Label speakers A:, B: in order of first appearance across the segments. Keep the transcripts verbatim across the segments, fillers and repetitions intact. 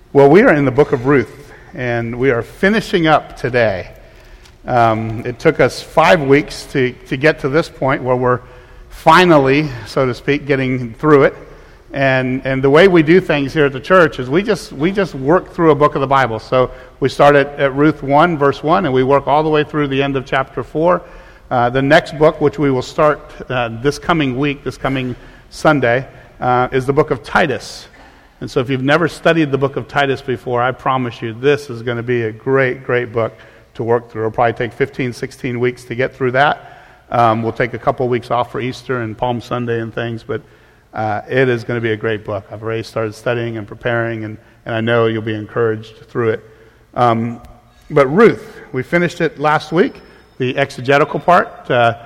A: Well, we are in the book of Ruth, and we are finishing up today. Um, it took us five weeks to, to get to this point where we're finally, so to speak, getting through it. And and the way we do things here at the church is we just we just work through a book of the Bible. So we start at, at Ruth one, verse one, and we work all the way through the end of chapter four. Uh, the next book, which we will start uh, this coming week, this coming Sunday, uh, is the book of Titus. And so if you've never studied the book of Titus before, I promise you this is going to be a great, great book to work through. It'll probably take fifteen, sixteen weeks to get through that. Um, we'll take a couple of weeks off for Easter and Palm Sunday and things, but uh, it is going to be a great book. I've already started studying and preparing, and, and I know you'll be encouraged through it. Um, but Ruth, we finished it last week, the exegetical part. Uh,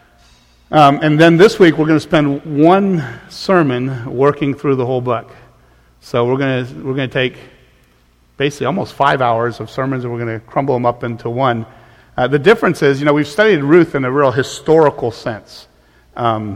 A: um, and then this week we're going to spend one sermon working through the whole book. So we're going to we're going to take basically almost five hours of sermons, and we're going to crumble them up into one. Uh, the difference is, you know, we've studied Ruth in a real historical sense, um,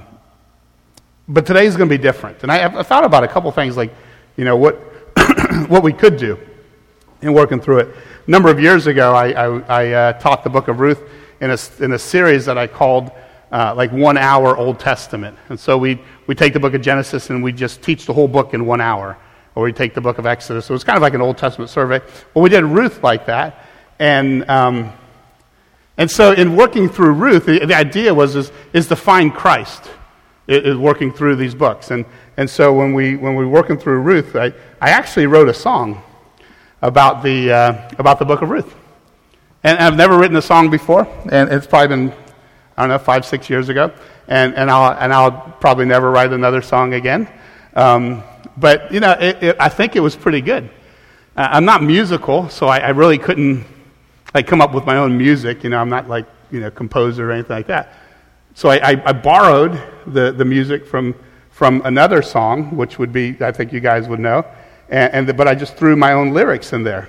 A: but today's going to be different. And I, I thought about a couple things, like, you know, what what we could do in working through it. A number of years ago, I I, I uh, taught the book of Ruth in a in a series that I called uh, like one hour Old Testament, and so we we take the book of Genesis and we just teach the whole book in one hour. Or we take the book of Exodus. So it's kind of like an Old Testament survey. Well, we did Ruth like that. And um, and so in working through Ruth, the, the idea was is, is to find Christ is working through these books. And and so when we when we were working through Ruth, I, I actually wrote a song about the uh, about the book of Ruth. And I've never written a song before, and it's probably been, I don't know, five, six years ago. And and I'll and I'll probably never write another song again. Um, But, you know, it, it, I think it was pretty good. Uh, I'm not musical, so I, I really couldn't, like, come up with my own music. You know, I'm not, like, you know, composer or anything like that. So I, I, I borrowed the, the music from from another song, which would be, I think you guys would know, and, and the, but I just threw my own lyrics in there.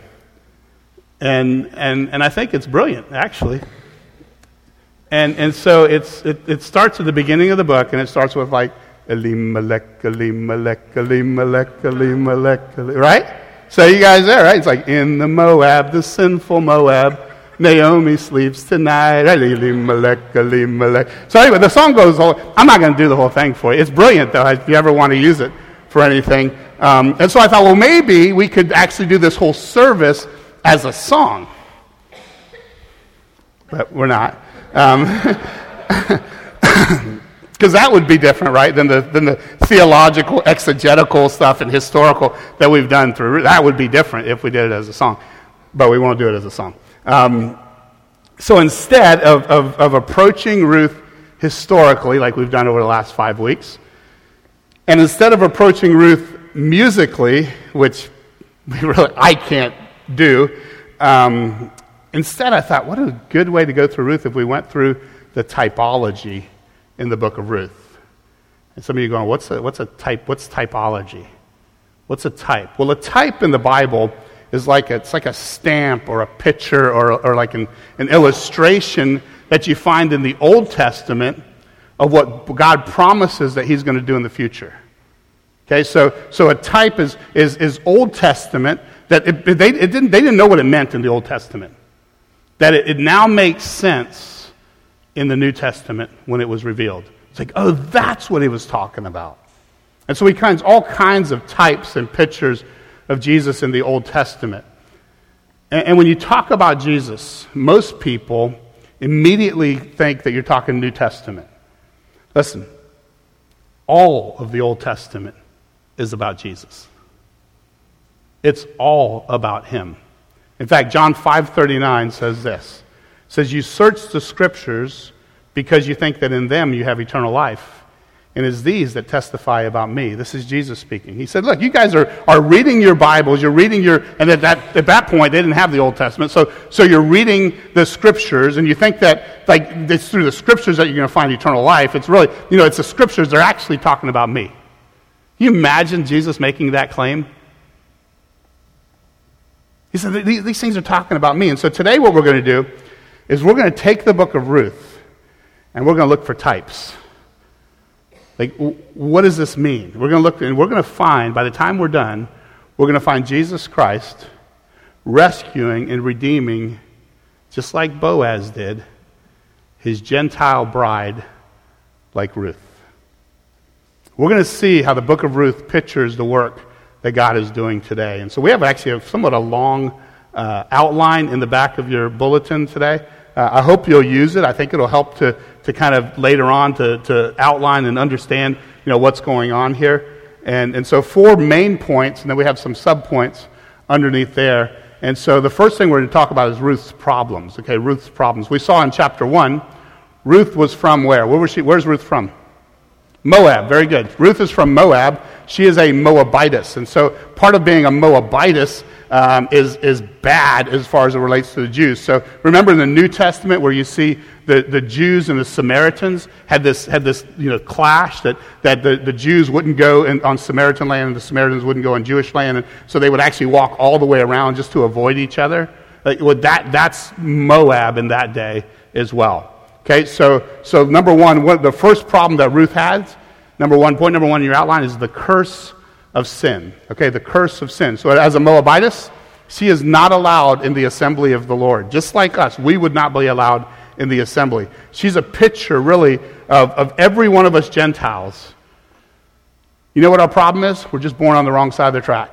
A: And and and I think it's brilliant, actually. And and so it's it, it starts at the beginning of the book, and it starts with, like, Elimelech, Elimelech, Elimelech, Elimelech, right? So you guys there, right? It's like, in the Moab, the sinful Moab, Naomi sleeps tonight, Elimelech, Elimelech. So anyway, the song goes, all, I'm not going to do the whole thing for you. It's brilliant, though, if you ever want to use it for anything. Um, and so I thought, well, maybe we could actually do this whole service as a song. But we're not. Um Because that would be different, right, than the than the theological, exegetical stuff and historical that we've done through. That would be different if we did it as a song, but we won't do it as a song. Um, so instead of, of, of approaching Ruth historically, like we've done over the last five weeks, and instead of approaching Ruth musically, which we really I can't do, um, instead I thought, what a good way to go through Ruth if we went through the typology in the book of Ruth. And some of you are going, what's a, what's a type? What's typology? What's a type? Well, a type in the Bible is like a, it's like a stamp or a picture or or like an, an illustration that you find in the Old Testament of what God promises that He's going to do in the future. Okay, so so a type is is is Old Testament that it, they it didn't they didn't know what it meant in the Old Testament. That it, it now makes sense in the New Testament when it was revealed. It's like, oh, that's what he was talking about. And so he finds all kinds of types and pictures of Jesus in the Old Testament. And, and when you talk about Jesus, most people immediately think that you're talking New Testament. Listen, all of the Old Testament is about Jesus. It's all about him. In fact, John five thirty-nine says this. It says, you search the Scriptures because you think that in them you have eternal life. And it's these that testify about me. This is Jesus speaking. He said, look, you guys are, are reading your Bibles, you're reading your, and at that, at that point they didn't have the Old Testament, so, so you're reading the Scriptures, and you think that like it's through the Scriptures that you're going to find eternal life. It's really, you know, it's the Scriptures, they're actually talking about me. Can you imagine Jesus making that claim? He said, these things are talking about me. And so today what we're going to do is we're going to take the book of Ruth and we're going to look for types. Like, what does this mean? We're going to look, and we're going to find, by the time we're done, we're going to find Jesus Christ rescuing and redeeming, just like Boaz did, his Gentile bride like Ruth. We're going to see how the book of Ruth pictures the work that God is doing today. And so we have actually a, somewhat a long uh, outline in the back of your bulletin today. Uh, I hope you'll use it. I think it'll help to, to kind of later on to, to outline and understand, you know, what's going on here. And, and so four main points, and then we have some sub-points underneath there. And so the first thing we're going to talk about is Ruth's problems. Okay, Ruth's problems. We saw in chapter one, Ruth was from where? Where was she? Where's Ruth from? Moab. Very good. Ruth is from Moab. She is a Moabitess. And so part of being a Moabitess um, is, is bad as far as it relates to the Jews. So remember in the New Testament where you see the, the Jews and the Samaritans had this had this you know clash that, that the, the Jews wouldn't go in, on Samaritan land and the Samaritans wouldn't go on Jewish land. And so they would actually walk all the way around just to avoid each other. Like, well, that that's Moab in that day as well. Okay, so so number one, what, the first problem that Ruth has, number one, point number one in your outline is the curse of sin. Okay, the curse of sin. So as a Moabitess, she is not allowed in the assembly of the Lord. Just like us, we would not be allowed in the assembly. She's a picture, really, of, of every one of us Gentiles. You know what our problem is? We're just born on the wrong side of the track.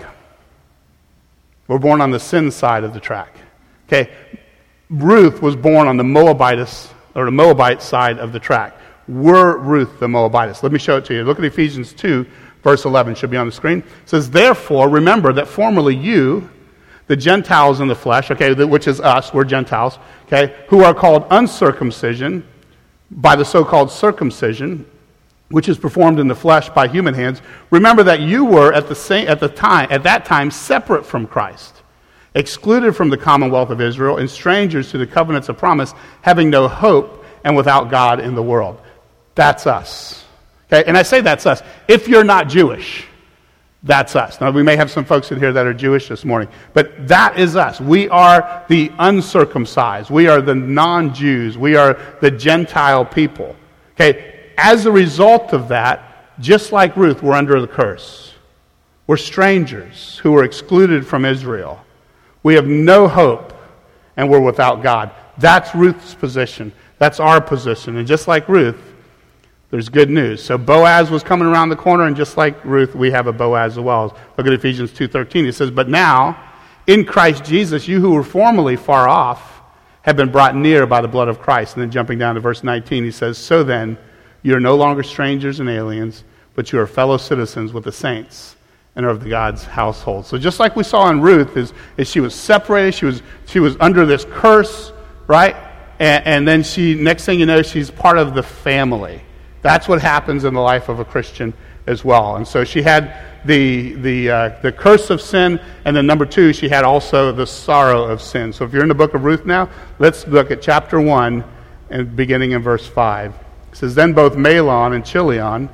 A: We're born on the sin side of the track. Okay, Ruth was born on the Moabitess or the Moabite side of the track. We're Ruth the Moabitess. Let me show it to you. Look at Ephesians two, verse eleven. Should be on the screen. It says, therefore, remember that formerly you, the Gentiles in the flesh, okay, which is us, we're Gentiles, okay, who are called uncircumcision by the so-called circumcision, which is performed in the flesh by human hands. Remember that you were at the same at the time at that time separate from Christ, excluded from the commonwealth of Israel, and strangers to the covenants of promise, having no hope and without God in the world. That's us. Okay, and I say that's us. If you're not Jewish, that's us. Now, we may have some folks in here that are Jewish this morning, but that is us. We are the uncircumcised. We are the non-Jews. We are the Gentile people. Okay, as a result of that, just like Ruth, we're under the curse. We're strangers who are excluded from Israel. We have no hope, and we're without God. That's Ruth's position. That's our position. And just like Ruth, there's good news. So Boaz was coming around the corner, and just like Ruth, we have a Boaz as well. Look at Ephesians two thirteen. It says, but now, in Christ Jesus, you who were formerly far off have been brought near by the blood of Christ. And then jumping down to verse nineteen, he says, so then, you are no longer strangers and aliens, but you are fellow citizens with the saints and are of the God's household. So just like we saw in Ruth, is, is she was separated, she was she was under this curse, right? And, and then she, next thing you know, she's part of the family. That's what happens in the life of a Christian as well. And so she had the the uh, the curse of sin, and then number two, she had also the sorrow of sin. So if you're in the book of Ruth now, let's look at chapter one, and beginning in verse five. It says, then both Mahlon and Chilion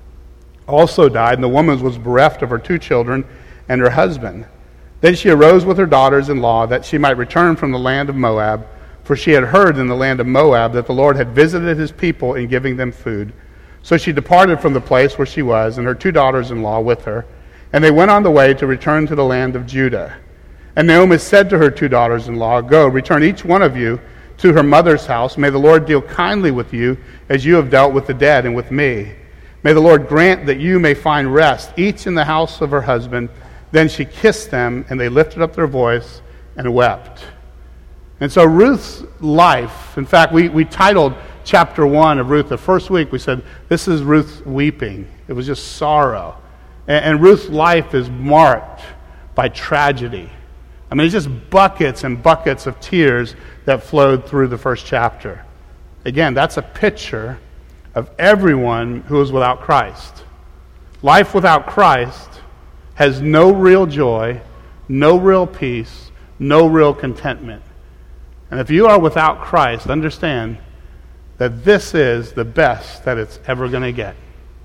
A: also died, and the woman was bereft of her two children and her husband. Then she arose with her daughters-in-law that she might return from the land of Moab, for she had heard in the land of Moab that the Lord had visited his people in giving them food. So she departed from the place where she was, and her two daughters-in-law with her, and they went on the way to return to the land of Judah. And Naomi said to her two daughters-in-law, go, return each one of you to her mother's house. May the Lord deal kindly with you, as you have dealt with the dead and with me. May the Lord grant that you may find rest, each in the house of her husband. Then she kissed them, and they lifted up their voice and wept. And so Ruth's life, in fact, we, we titled chapter one of Ruth the first week, we said, this is Ruth weeping. It was just sorrow. And, and Ruth's life is marked by tragedy. I mean, it's just buckets and buckets of tears that flowed through the first chapter. Again, that's a picture of everyone who is without Christ. Life without Christ has no real joy, no real peace, no real contentment. And if you are without Christ, understand that this is the best that it's ever going to get.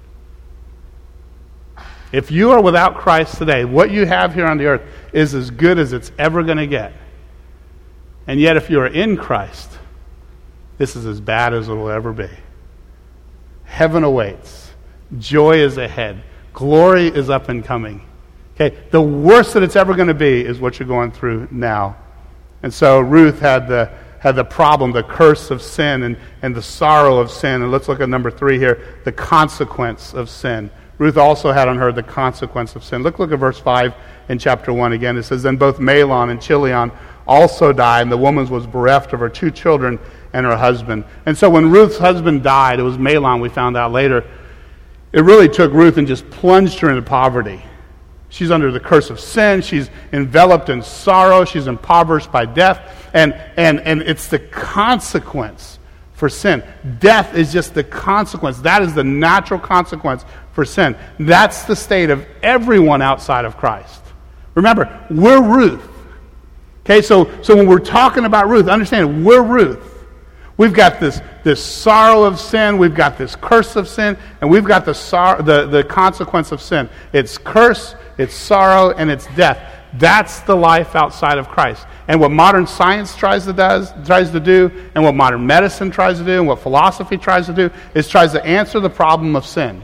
A: If you are without Christ today, what you have here on the earth is as good as it's ever going to get. And yet if you are in Christ, this is as bad as it will ever be. Heaven awaits. Joy is ahead. Glory is up and coming. Okay, the worst that it's ever going to be is what you're going through now. And so Ruth had the had the problem, the curse of sin and, and the sorrow of sin. And let's look at number three here, the consequence of sin. Ruth also had on her the consequence of sin. Look, look at verse five in chapter one again. It says, then both Mahlon and Chilion also died, and the woman was bereft of her two children and her husband. And so when Ruth's husband died, it was Mahlon, we found out later, it really took Ruth and just plunged her into poverty. She's under the curse of sin. She's enveloped in sorrow. She's impoverished by death. And, and, and it's the consequence for sin. Death is just the consequence. That is the natural consequence for sin. That's the state of everyone outside of Christ. Remember, we're Ruth. Okay, so, so when we're talking about Ruth, understand, we're Ruth. We've got this, this sorrow of sin, we've got this curse of sin, and we've got the, sor- the, the consequence of sin. It's curse, it's sorrow, and it's death. That's the life outside of Christ. And what modern science tries to, does, tries to do, and what modern medicine tries to do, and what philosophy tries to do, is tries to answer the problem of sin.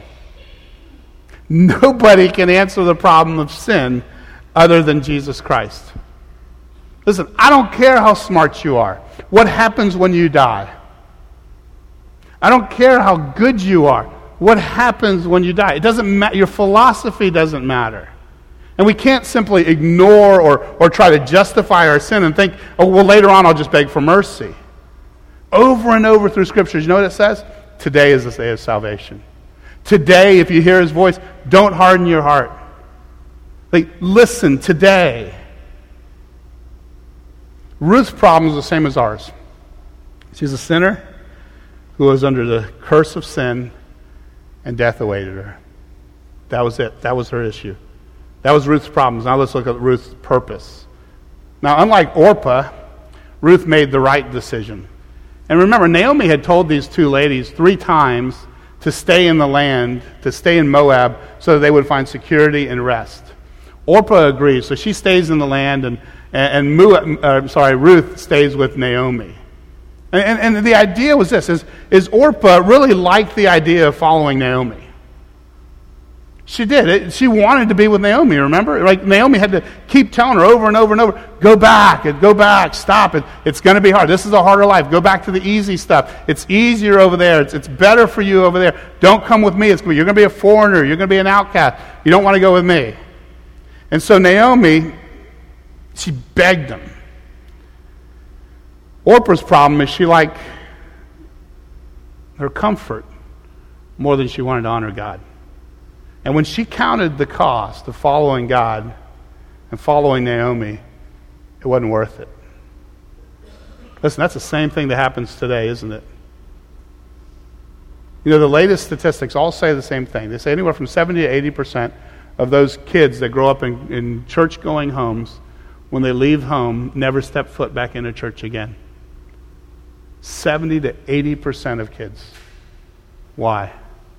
A: Nobody can answer the problem of sin other than Jesus Christ. Listen, I don't care how smart you are. What happens when you die? I don't care how good you are. What happens when you die? It doesn't matter. Your philosophy doesn't matter. And we can't simply ignore or, or try to justify our sin and think, oh, well, later on I'll just beg for mercy. Over and over through Scriptures, you know what it says? Today is the day of salvation. Today, if you hear His voice, don't harden your heart. Like, listen, today. Ruth's problem is the same as ours. She's a sinner who was under the curse of sin, and death awaited her. That was it. That was her issue. That was Ruth's problem. Now let's look at Ruth's purpose. Now, unlike Orpah, Ruth made the right decision. And remember, Naomi had told these two ladies three times to stay in the land, to stay in Moab, so that they would find security and rest. Orpah agrees, so she stays in the land, and And, and uh, sorry, Ruth stays with Naomi. And, and, and the idea was this, is, is Orpah really liked the idea of following Naomi. She did. It, she wanted to be with Naomi, remember? Like Naomi had to keep telling her over and over and over, go back, go back, stop. It, it's going to be hard. This is a harder life. Go back to the easy stuff. It's easier over there. It's, it's better for you over there. Don't come with me. It's, you're going to be a foreigner. You're going to be an outcast. You don't want to go with me. And so Naomi, she begged them. Orpah's problem is she liked her comfort more than she wanted to honor God. And when she counted the cost of following God and following Naomi, it wasn't worth it. Listen, that's the same thing that happens today, isn't it? You know, the latest statistics all say the same thing. They say anywhere from seventy to eighty percent of those kids that grow up in, in church-going homes, when they leave home, never step foot back into church again. seventy to eighty percent of kids. Why?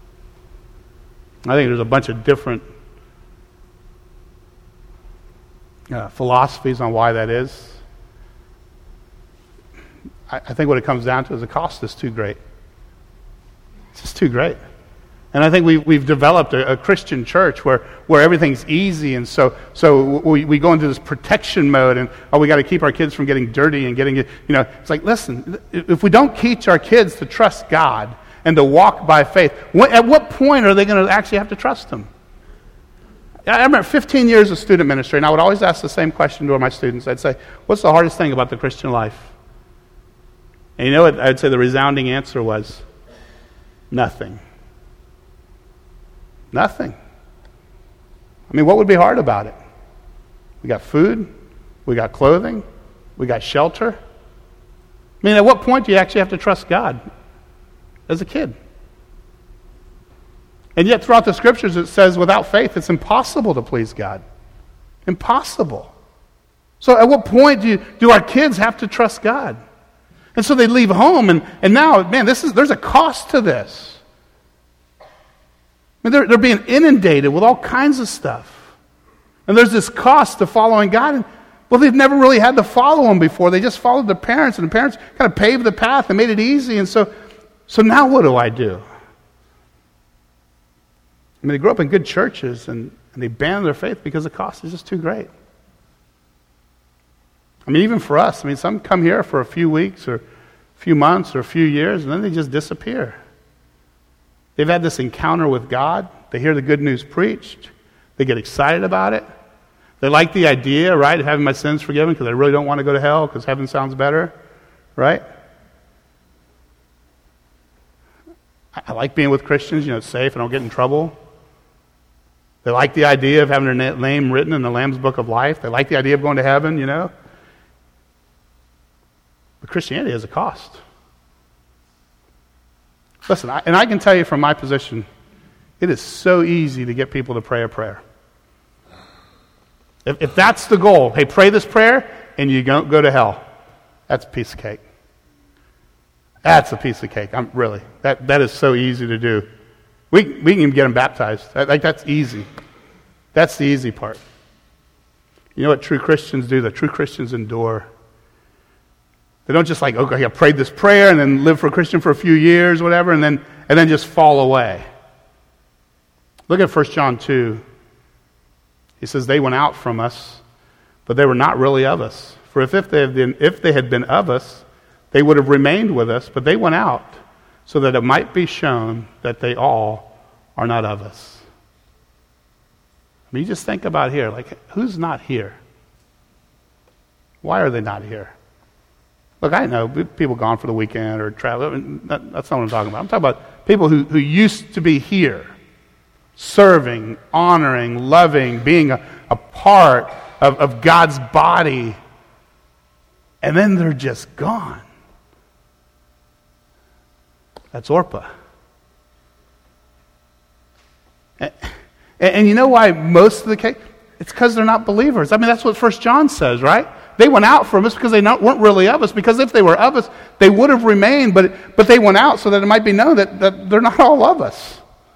A: I think there's a bunch of different uh, philosophies on why that is. I, I think what it comes down to is the cost is too great. It's just too great. And I think we, we've developed a, a Christian church where, where everything's easy, and so so we, we go into this protection mode, and oh, we got to keep our kids from getting dirty and getting, you know, it's like, listen, if we don't teach our kids to trust God and to walk by faith, what, at what point are they going to actually have to trust Him? I remember fifteen years of student ministry, and I would always ask the same question to my students. I'd say, what's the hardest thing about the Christian life? And you know what? I'd say the resounding answer was, nothing. Nothing. I mean, what would be hard about it? We got food, we got clothing, we got shelter. I mean, at what point do you actually have to trust God as a kid? And yet throughout the Scriptures it says without faith it's impossible to please God. Impossible. So at what point do you, do our kids have to trust God? And so they leave home, and, and now, man, this is there's a cost to this. I mean, they're, they're being inundated with all kinds of stuff. And there's this cost to following God. And, well, they've never really had to follow Him before. They just followed their parents, and the parents kind of paved the path and made it easy. And so, so now what do I do? I mean, they grew up in good churches, and, And they abandon their faith because the cost is just too great. I mean, even for us, I mean, some come here for a few weeks or a few months or a few years, and then they just disappear. They've had this encounter with God. They hear the good news preached. They get excited about it. They like the idea, right, of having my sins forgiven because they really don't want to go to hell because heaven sounds better, right? I like being with Christians, you know, it's safe, I don't get in trouble. They like the idea of having their name written in the Lamb's Book of Life. They like the idea of going to heaven, you know. But Christianity has a cost. Listen, I, and I can tell you from my position, it is so easy to get people to pray a prayer. If, if that's the goal, hey, pray this prayer and you don't go to hell, that's a piece of cake. That's a piece of cake. I'm really that that is so easy to do. We we can even get them baptized. That, like that's easy. That's the easy part. You know what true Christians do? The true Christians endure. They don't just like, okay, I prayed this prayer and then live for a Christian for a few years, whatever, and then and then just fall away. Look at First John two. He says, they went out from us, but they were not really of us. For if, if they had been if they had been of us, they would have remained with us, but they went out so that it might be shown that they all are not of us. I mean, you just think about here, like, who's not here? Why are they not here? Look, I know people gone for the weekend or travel. I mean, that, that's not what I'm talking about. I'm talking about people who, who used to be here, serving, honoring, loving, being a, a part of, of God's body, and then they're just gone. That's Orpah. And, and you know why most of the case? It's because they're not believers. I mean, that's what First John says, right? They went out from us because they not, weren't really of us. Because if they were of us, they would have remained, but but they went out so that it might be known that, that they're not all of us.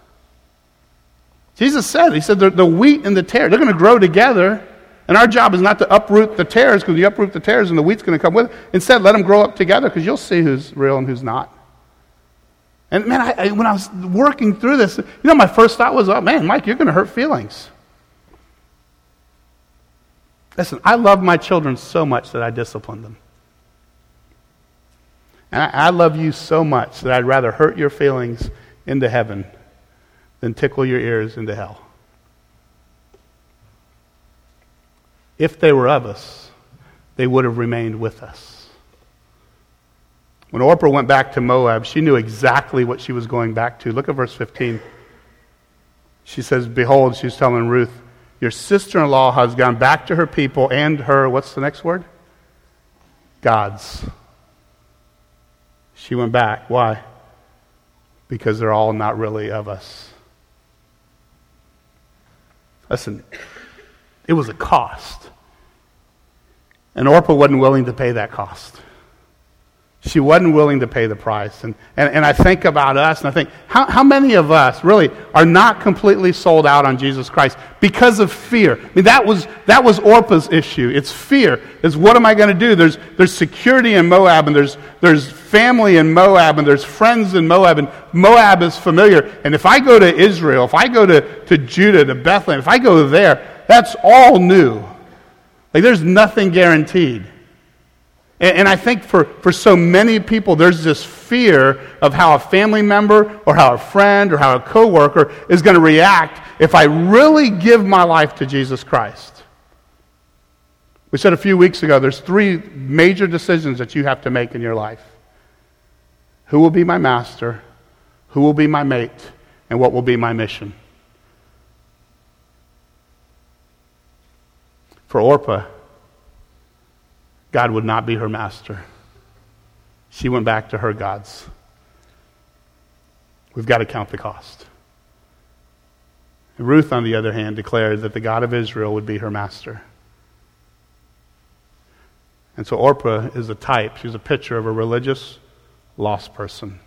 A: Jesus said, he said, the, the wheat and the tare, they're going to grow together, and our job is not to uproot the tares, because you uproot the tares and the wheat's going to come with it. Instead, let them grow up together, because you'll see who's real and who's not. And man, I, I, when I was working through this, you know, my first thought was, oh man, Mike, you're going to hurt feelings. Listen, I love my children so much that I discipline them. And I, I love you so much that I'd rather hurt your feelings into heaven than tickle your ears into hell. If they were of us, they would have remained with us. When Orpah went back to Moab, she knew exactly what she was going back to. Look at verse fifteen. She says, behold, she's telling Ruth, your sister-in-law has gone back to her people and her, what's the next word? Gods. She went back. Why? Because they're all not really of us. Listen, it was a cost. And Orpah wasn't willing to pay that cost. She wasn't willing to pay the price. And, and, and I think about us, and I think, how, how many of us really are not completely sold out on Jesus Christ because of fear? I mean, that was that was Orpah's issue. It's fear. It's what am I going to do? There's there's security in Moab, and there's there's family in Moab, and there's friends in Moab, and Moab is familiar. And if I go to Israel, if I go to, to Judah, to Bethlehem, if I go there, that's all new. Like, there's nothing guaranteed. And I think for, for so many people, there's this fear of how a family member or how a friend or how a coworker is going to react if I really give my life to Jesus Christ. We said a few weeks ago, there's three major decisions that you have to make in your life. Who will be my master? Who will be my mate? And what will be my mission? For Orpah, God would not be her master. She went back to her gods. We've got to count the cost. Ruth, on the other hand, declared that the God of Israel would be her master. And so Orpah is a type, she's a picture of a religious, lost person.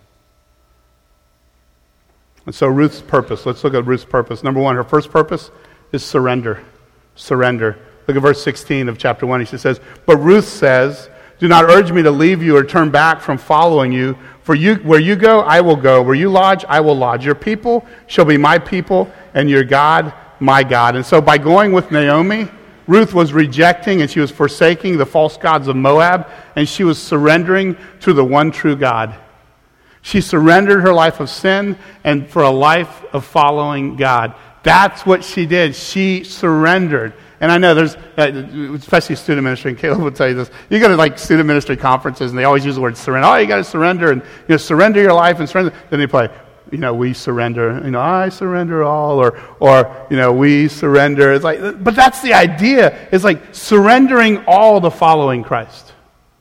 A: And so Ruth's purpose, let's look at Ruth's purpose. Number one, her first purpose is surrender. Surrender. Look at verse sixteen of chapter one. She says, but Ruth says, do not urge me to leave you or turn back from following you. For you, where you go, I will go. Where you lodge, I will lodge. Your people shall be my people, and your God, my God. And so by going with Naomi, Ruth was rejecting and she was forsaking the false gods of Moab, and she was surrendering to the one true God. She surrendered her life of sin and for a life of following God. That's what she did. She surrendered. And I know there's, uh, especially student ministry, and Caleb will tell you this, you go to like student ministry conferences and they always use the word surrender. Oh, you got to surrender and, you know, surrender your life and surrender. Then they play, you know, we surrender, you know, I surrender all, or, or, you know, we surrender. It's like, but that's the idea. It's like surrendering all to following Christ.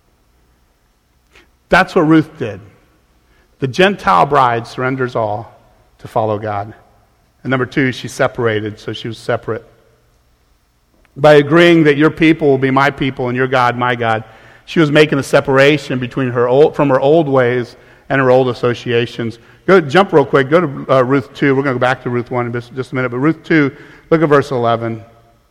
A: That's what Ruth did. The Gentile bride surrenders all to follow God. And number two, she separated, so she was separate. By agreeing that your people will be my people and your God my God, she was making a separation between her old, from her old ways and her old associations. Go jump real quick. Go to uh, Ruth two. We're going to go back to Ruth one in just, just a minute. But Ruth two, look at verse eleven.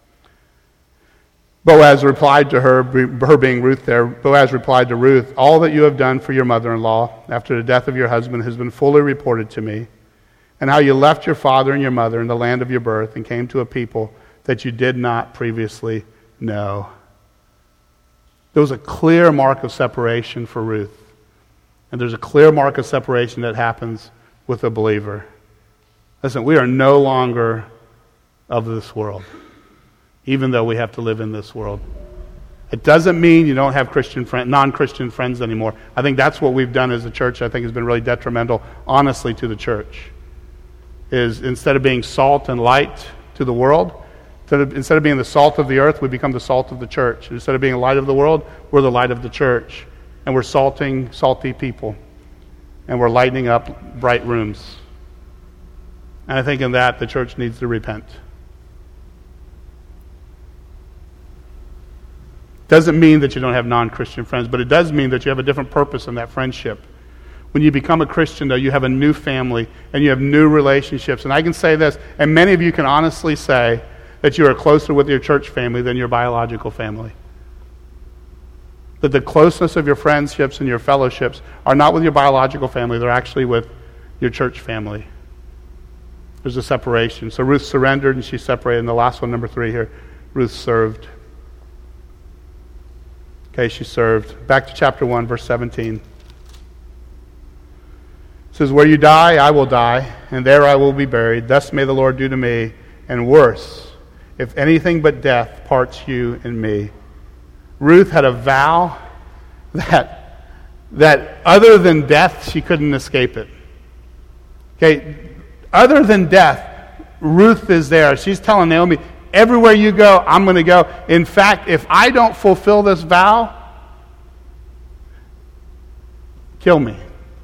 A: Boaz replied to her, her being Ruth there, Boaz replied to Ruth, all that you have done for your mother-in-law after the death of your husband has been fully reported to me, and how you left your father and your mother in the land of your birth and came to a people that you did not previously know. There was a clear mark of separation for Ruth. And there's a clear mark of separation that happens with a believer. Listen, we are no longer of this world, even though we have to live in this world. It doesn't mean you don't have Christian friend, non-Christian friends anymore. I think that's what we've done as a church. I think has been really detrimental, honestly, to the church. Is instead of being salt and light to the world, instead of, instead of being the salt of the earth, we become the salt of the church. Instead of being the light of the world, we're the light of the church. And we're salting salty people. And we're lighting up bright rooms. And I think in that, the church needs to repent. Doesn't mean that you don't have non-Christian friends, but it does mean that you have a different purpose in that friendship. When you become a Christian, though, you have a new family and you have new relationships. And I can say this, and many of you can honestly say that you are closer with your church family than your biological family. That the closeness of your friendships and your fellowships are not with your biological family, they're actually with your church family. There's a separation. So Ruth surrendered and she separated. And the last one, number three here, Ruth served. Okay, she served. Back to chapter one, verse seventeen. It says, where you die, I will die, and there I will be buried. Thus may the Lord do to me, and worse, if anything but death parts you and me. Ruth had a vow that, that other than death, she couldn't escape it. Okay, other than death, Ruth is there. She's telling Naomi, everywhere you go, I'm going to go. In fact, if I don't fulfill this vow, kill me.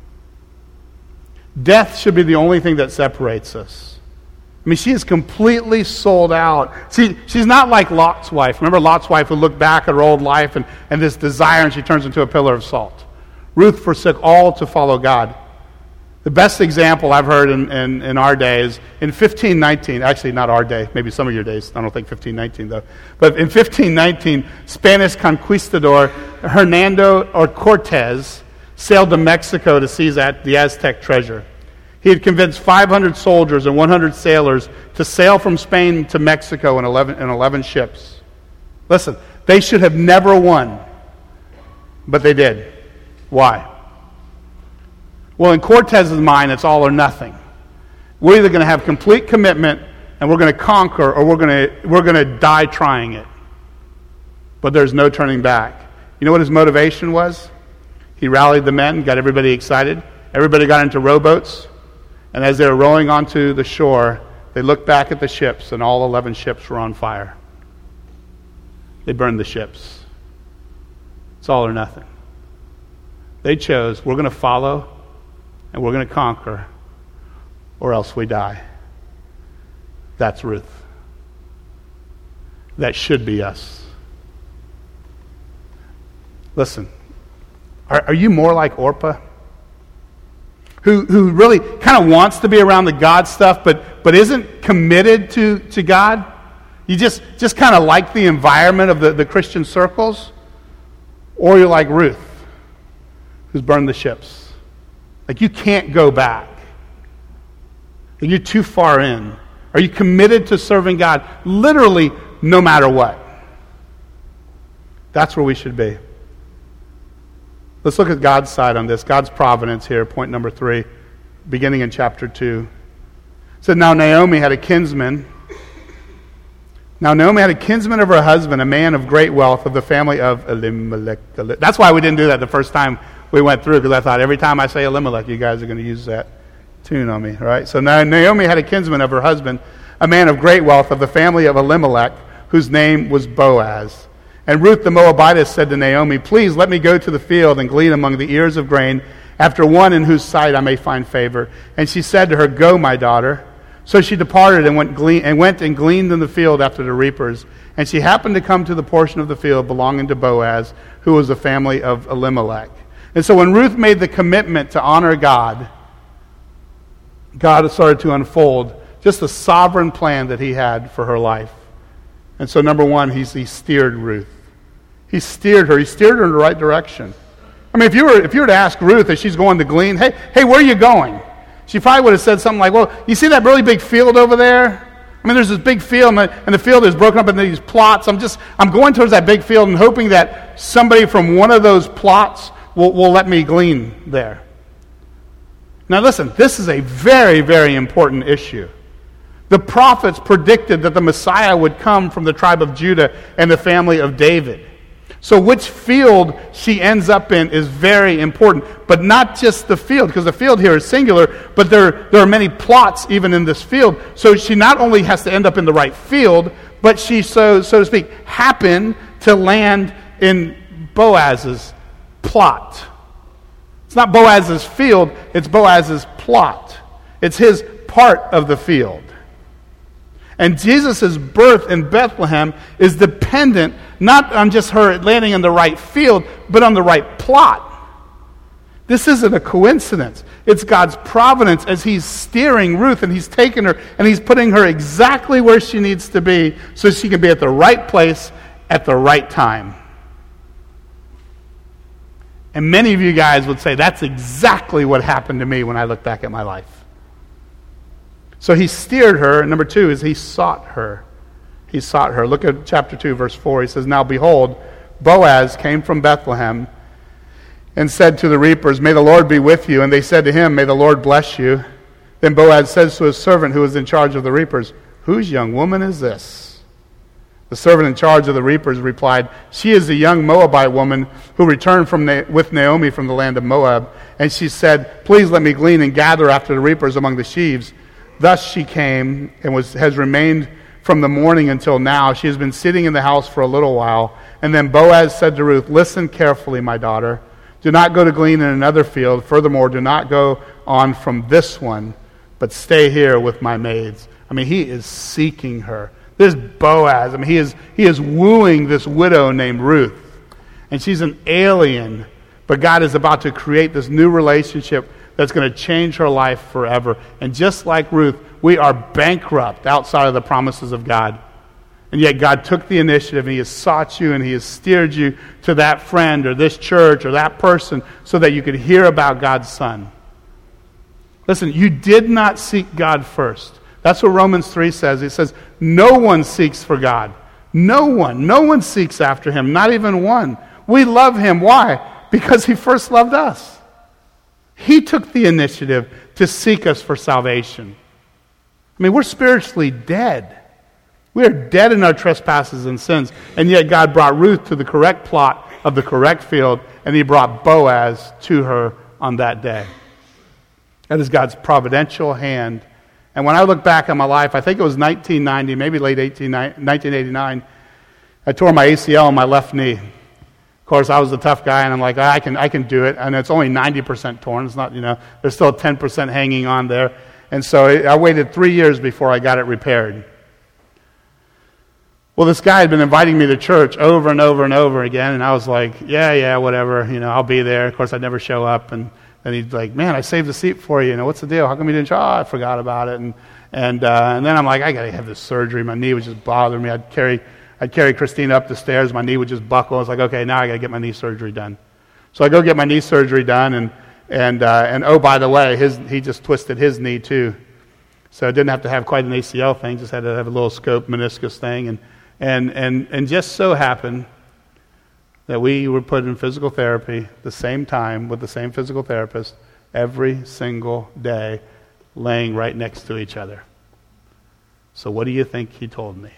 A: Death should be the only thing that separates us. I mean, she is completely sold out. See, she's not like Lot's wife. Remember Lot's wife who looked back at her old life and, and this desire, and she turns into a pillar of salt. Ruth forsook all to follow God. The best example I've heard in, in, in our day is in fifteen nineteen, actually not our day, maybe some of your days, I don't think fifteen nineteen though, but in fifteen nineteen, Spanish conquistador Hernando or Cortez sailed to Mexico to seize the Aztec treasure. He had convinced five hundred soldiers and one hundred sailors to sail from Spain to Mexico in eleven, in eleven ships. Listen, they should have never won, but they did. Why? Well, in Cortez's mind, it's all or nothing. We're either going to have complete commitment and we're going to conquer, or we're going to we're going to die trying it. But there's no turning back. You know what his motivation was? He rallied the men, got everybody excited. Everybody got into rowboats. And as they were rowing onto the shore, they looked back at the ships, and all eleven ships were on fire. They burned the ships. It's all or nothing. They chose, we're going to follow, and we're going to conquer, or else we die. That's Ruth. That should be us. Listen, are, are you more like Orpah? Who who really kind of wants to be around the God stuff, but but isn't committed to, to God? You just, just kind of like the environment of the, the Christian circles? Or you're like Ruth, who's burned the ships. Like you can't go back. Like you're too far in. Are you committed to serving God literally no matter what? That's where we should be. Let's look at God's side on this. God's providence here, point number three, beginning in chapter two. It said, Now Naomi had a kinsman. Now Naomi had a kinsman of her husband, a man of great wealth of the family of Elimelech. That's why we didn't do that the first time we went through, because I thought every time I say Elimelech, you guys are going to use that tune on me, right? So now Naomi had a kinsman of her husband, a man of great wealth of the family of Elimelech, whose name was Boaz. And Ruth the Moabitess said to Naomi, Please let me go to the field and glean among the ears of grain after one in whose sight I may find favor. And she said to her, Go, my daughter. So she departed and went, glean, and went and gleaned in the field after the reapers. And she happened to come to the portion of the field belonging to Boaz, who was the family of Elimelech. And so when Ruth made the commitment to honor God, God started to unfold just the sovereign plan that he had for her life. And so number one, he's, he steered Ruth. He steered her. He steered her in the right direction. I mean, if you were if you were to ask Ruth as she's going to glean, hey, hey, where are you going? She probably would have said something like, well, you see that really big field over there? I mean, there's this big field, and the field is broken up into these plots. I'm just, I'm going towards that big field and hoping that somebody from one of those plots will, will let me glean there. Now listen, this is a very, very important issue. The prophets predicted that the Messiah would come from the tribe of Judah and the family of David. So which field she ends up in is very important. But not just the field, because the field here is singular, but there, there are many plots even in this field. So she not only has to end up in the right field, but she, so, so to speak, happened to land in Boaz's plot. It's not Boaz's field, it's Boaz's plot. It's his part of the field. And Jesus' birth in Bethlehem is dependent not on just her landing in the right field, but on the right plot. This isn't a coincidence. It's God's providence as he's steering Ruth, and he's taking her and he's putting her exactly where she needs to be so she can be at the right place at the right time. And many of you guys would say that's exactly what happened to me when I look back at my life. So he steered her, and number two is he sought her. He sought her. Look at chapter two, verse four. He says, Now behold, Boaz came from Bethlehem and said to the reapers, May the Lord be with you. And they said to him, May the Lord bless you. Then Boaz says to his servant who was in charge of the reapers, Whose young woman is this? The servant in charge of the reapers replied, She is a young Moabite woman who returned from Na- with Naomi from the land of Moab. And she said, Please let me glean and gather after the reapers among the sheaves. Thus she came and was has remained from the morning until now. She has been sitting in the house for a little while. And then Boaz said to Ruth, Listen carefully, my daughter. Do not go to glean in another field. Furthermore, do not go on from this one, but stay here with my maids. I mean, he is seeking her. This Boaz, I mean, he is he is wooing this widow named Ruth. And she's an alien, but God is about to create this new relationship that's going to change her life forever. And just like Ruth, we are bankrupt outside of the promises of God. And yet God took the initiative, and he has sought you, and he has steered you to that friend or this church or that person so that you could hear about God's Son. Listen, you did not seek God first. That's what Romans three says. It says, no one seeks for God. No one. No one seeks after him, not even one. We love him. Why? Because he first loved us. He took the initiative to seek us for salvation. I mean, we're spiritually dead. We are dead in our trespasses and sins. And yet God brought Ruth to the correct plot of the correct field, and he brought Boaz to her on that day. That is God's providential hand. And when I look back on my life, I think it was nineteen ninety, maybe late nineteen eighty-nine, I tore my A C L on my left knee. Of course, I was a tough guy, and I'm like, I can I can do it. And it's only ninety percent torn. It's not, you know, there's still ten percent hanging on there. And so I waited three years before I got it repaired. Well, this guy had been inviting me to church over and over and over again, and I was like, yeah, yeah, whatever, you know, I'll be there. Of course, I'd never show up. And then he'd like, man, I saved a seat for you. You know, what's the deal? How come you didn't show? Oh, I forgot about it. And and uh, and then I'm like, I got to have this surgery. My knee was just bothering me. I'd carry I'd carry Christina up the stairs. My knee would just buckle. I was like, okay, now I got to get my knee surgery done. So I go get my knee surgery done, and and uh, and oh, by the way, his he just twisted his knee too. So it didn't have to have quite an A C L thing, just had to have a little scope meniscus thing. And, and, and, and just so happened that we were put in physical therapy the same time with the same physical therapist every single day, laying right next to each other. So what do you think he told me?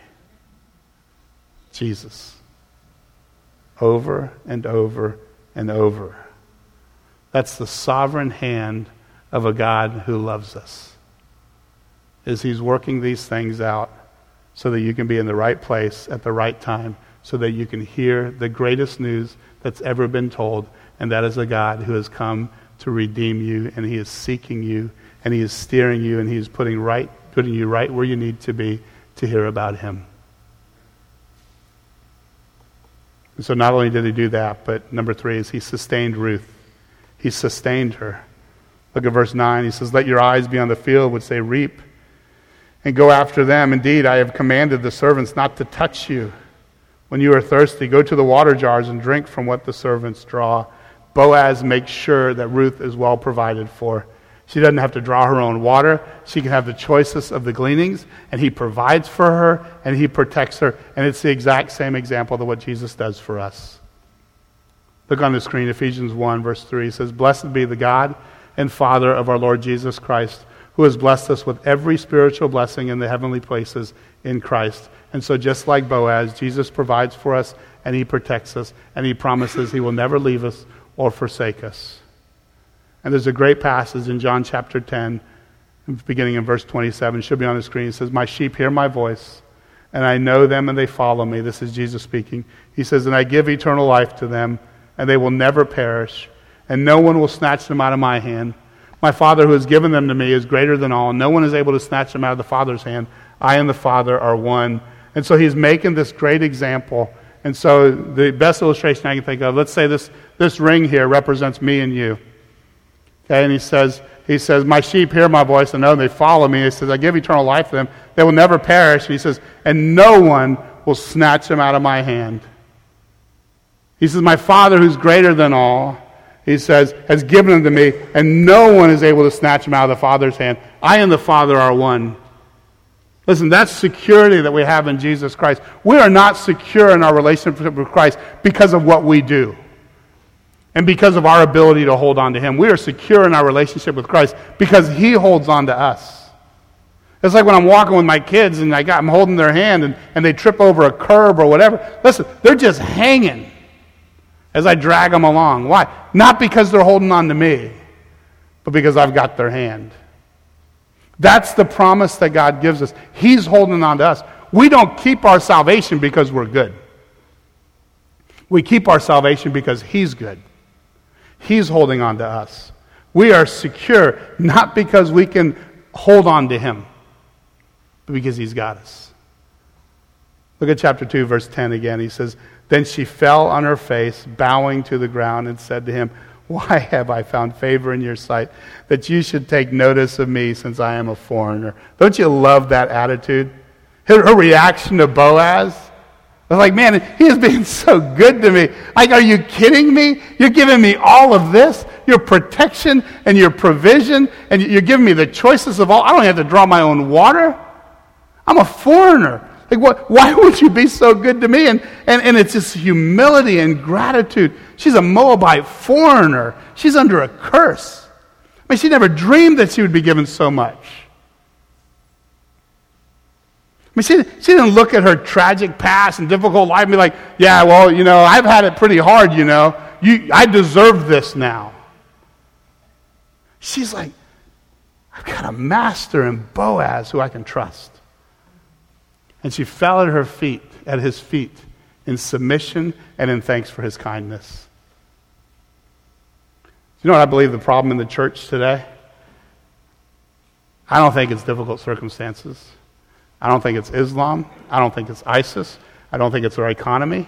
A: Jesus. Over and over and over. That's the sovereign hand of a God who loves us. Is he's working these things out so that you can be in the right place at the right time, so that you can hear the greatest news that's ever been told, and that is a God who has come to redeem you, and he is seeking you, and he is steering you, and he is putting right, putting you right where you need to be to hear about him. And so not only did he do that, but number three is he sustained Ruth. He sustained her. Look at verse nine. He says, let your eyes be on the field which they reap, and go after them. Indeed, I have commanded the servants not to touch you. When you are thirsty, go to the water jars and drink from what the servants draw. Boaz makes sure that Ruth is well provided for. She doesn't have to draw her own water. She can have the choicest of the gleanings, and he provides for her, and he protects her. And it's the exact same example of what Jesus does for us. Look on the screen, Ephesians one, verse three. It says, blessed be the God and Father of our Lord Jesus Christ, who has blessed us with every spiritual blessing in the heavenly places in Christ. And so just like Boaz, Jesus provides for us, and he protects us, and he promises he will never leave us or forsake us. And there's a great passage in John chapter ten, beginning in verse twenty-seven. It should be on the screen. It says, my sheep hear my voice, and I know them, and they follow me. This is Jesus speaking. He says, and I give eternal life to them, and they will never perish, and no one will snatch them out of my hand. My Father who has given them to me is greater than all, and no one is able to snatch them out of the Father's hand. I and the Father are one. And so he's making this great example. And so the best illustration I can think of, let's say this, this ring here represents me and you. Okay, and he says, he says, my sheep hear my voice and know they follow me. He says, I give eternal life to them. They will never perish. And he says, and no one will snatch them out of my hand. He says, my Father who's greater than all, he says, has given them to me, and no one is able to snatch them out of the Father's hand. I and the Father are one. Listen, that's security that we have in Jesus Christ. We are not secure in our relationship with Christ because of what we do and because of our ability to hold on to him. We are secure in our relationship with Christ because he holds on to us. It's like when I'm walking with my kids and I got, I'm holding their hand and, and they trip over a curb or whatever. Listen, they're just hanging as I drag them along. Why? Not because they're holding on to me, but because I've got their hand. That's the promise that God gives us. He's holding on to us. We don't keep our salvation because we're good. We keep our salvation because he's good. He's holding on to us. We are secure not because we can hold on to him, but because he's got us. Look at chapter two, verse ten again. He says, then she fell on her face, bowing to the ground, and said to him, why have I found favor in your sight, that you should take notice of me, since I am a foreigner? Don't you love that attitude? Her, her reaction to Boaz was like, man, he is being so good to me. Like, are you kidding me? You're giving me all of this, your protection and your provision, and you're giving me the choices of all. I don't have to draw my own water. I'm a foreigner. Like, what? Why would you be so good to me? And, and, and it's just humility and gratitude. She's a Moabite foreigner. She's under a curse. I mean, she never dreamed that she would be given so much. I mean, she, she didn't look at her tragic past and difficult life and be like, yeah, well, you know, I've had it pretty hard, you know. You, I deserve this now. She's like, I've got a master in Boaz who I can trust. And she fell at her feet, at his feet, in submission and in thanks for his kindness. You know what I believe the problem in the church today? I don't think it's difficult circumstances. I don't think it's Islam. I don't think it's ISIS. I don't think it's our economy.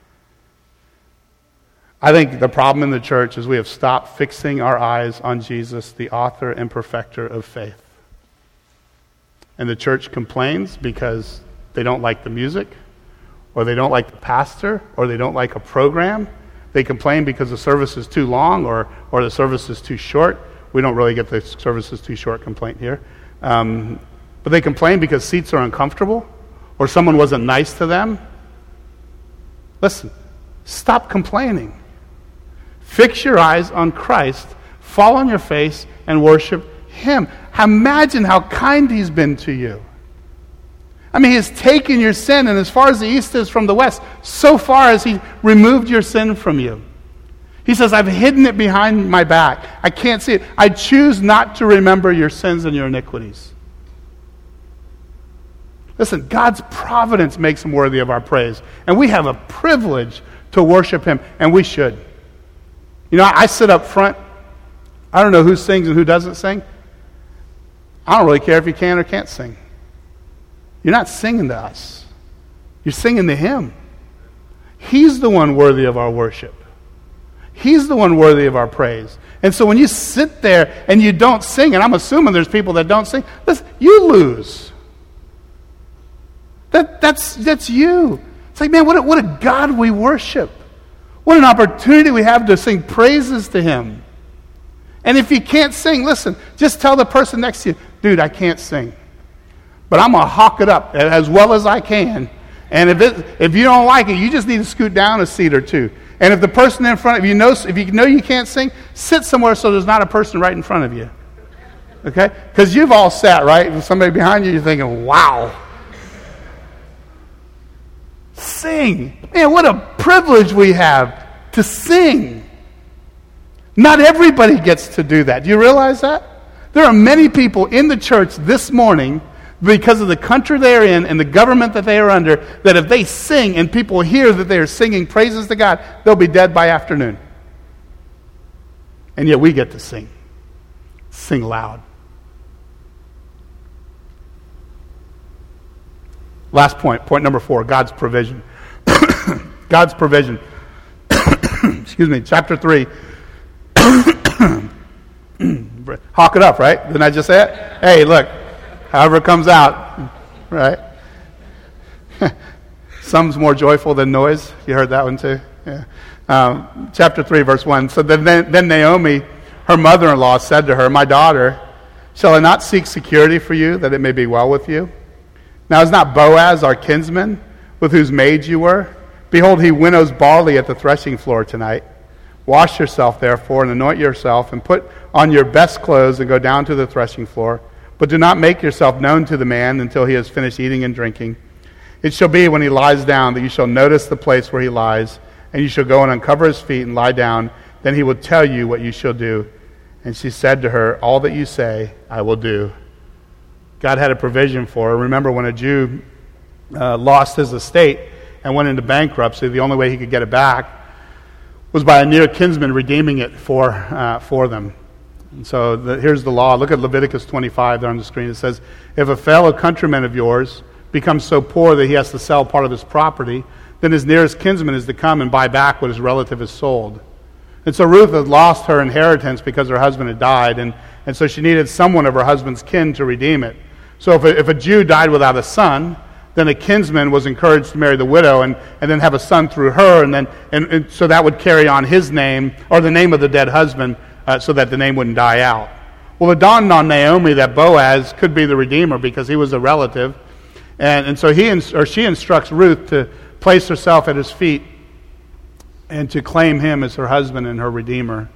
A: I think the problem in the church is we have stopped fixing our eyes on Jesus, the author and perfecter of faith. And the church complains because they don't like the music, or they don't like the pastor, or they don't like a program. They complain because the service is too long, or, or the service is too short. We don't really get the service is too short complaint here. Um, but they complain because seats are uncomfortable or someone wasn't nice to them. Listen, stop complaining. Fix your eyes on Christ, fall on your face, and worship Him. Imagine how kind He's been to you. I mean, He has taken your sin, and as far as the east is from the west, so far as He removed your sin from you. He says, I've hidden it behind my back. I can't see it. I choose not to remember your sins and your iniquities. Listen, God's providence makes Him worthy of our praise. And we have a privilege to worship Him, and we should. You know, I sit up front. I don't know who sings and who doesn't sing. I don't really care if you can or can't sing. You're not singing to us. You're singing to Him. He's the one worthy of our worship. He's the one worthy of our praise. And so when you sit there and you don't sing, and I'm assuming there's people that don't sing, listen, you lose. That, that's, that's you. It's like, man, what a, what a God we worship. What an opportunity we have to sing praises to Him. And if you can't sing, listen, just tell the person next to you, dude, I can't sing. But I'm going to hawk it up as well as I can. And if it, if you don't like it, you just need to scoot down a seat or two. And if the person in front of you knows, if you know you can't sing, sit somewhere so there's not a person right in front of you. Okay? Because you've all sat, right? And somebody behind you, you're thinking, wow. Sing. Man, what a privilege we have to sing. Not everybody gets to do that. Do you realize that? There are many people in the church this morning, because of the country they're in and the government that they are under, that if they sing and people hear that they are singing praises to God, they'll be dead by afternoon. And yet we get to sing. Sing loud. Last point, point number four, God's provision. God's provision. Excuse me, chapter three. Hawk it up, right? Didn't I just say it? Hey, look. However it comes out, right? Some's more joyful than noise. You heard that one too? Yeah. Um, chapter three, verse one. So then, then Naomi, her mother-in-law, said to her, my daughter, shall I not seek security for you, that it may be well with you? Now is not Boaz our kinsman, with whose maids you were? Behold, he winnows barley at the threshing floor tonight. Wash yourself, therefore, and anoint yourself, and put on your best clothes, and go down to the threshing floor. But do not make yourself known to the man until he has finished eating and drinking. It shall be when he lies down that you shall notice the place where he lies, and you shall go and uncover his feet and lie down. Then he will tell you what you shall do. And she said to her, all that you say, I will do. God had a provision for her. Remember when a Jew uh, lost his estate and went into bankruptcy, the only way he could get it back was by a near kinsman redeeming it for uh, for them. And so the, here's the law. Look at Leviticus twenty-five there on the screen. It says, if a fellow countryman of yours becomes so poor that he has to sell part of his property, then his nearest kinsman is to come and buy back what his relative has sold. And so Ruth had lost her inheritance because her husband had died, and, and so she needed someone of her husband's kin to redeem it. So if a, if a Jew died without a son, then a kinsman was encouraged to marry the widow and, and then have a son through her, and then and, and so that would carry on his name, or the name of the dead husband, uh, so that the name wouldn't die out. Well, it dawned on Naomi that Boaz could be the redeemer because he was a relative, and, and so he or she instructs Ruth to place herself at his feet and to claim him as her husband and her redeemer.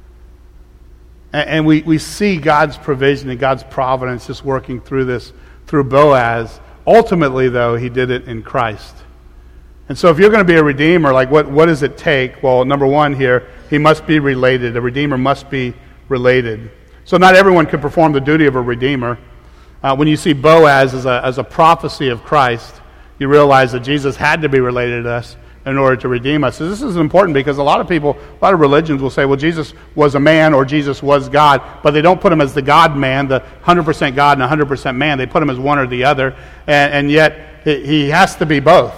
A: And, and we, we see God's provision and God's providence just working through this, through Boaz. Ultimately, though, he did it in Christ. And so if you're going to be a redeemer, like what, what does it take? Well, number one here, he must be related. A redeemer must be related. So not everyone can perform the duty of a redeemer. Uh, when you see Boaz as a, as a prophecy of Christ, you realize that Jesus had to be related to us in order to redeem us. So this is important because a lot of people, a lot of religions will say, well, Jesus was a man or Jesus was God, but they don't put him as the God-man, the one hundred percent God and one hundred percent man. They put him as one or the other, and, and yet he has to be both.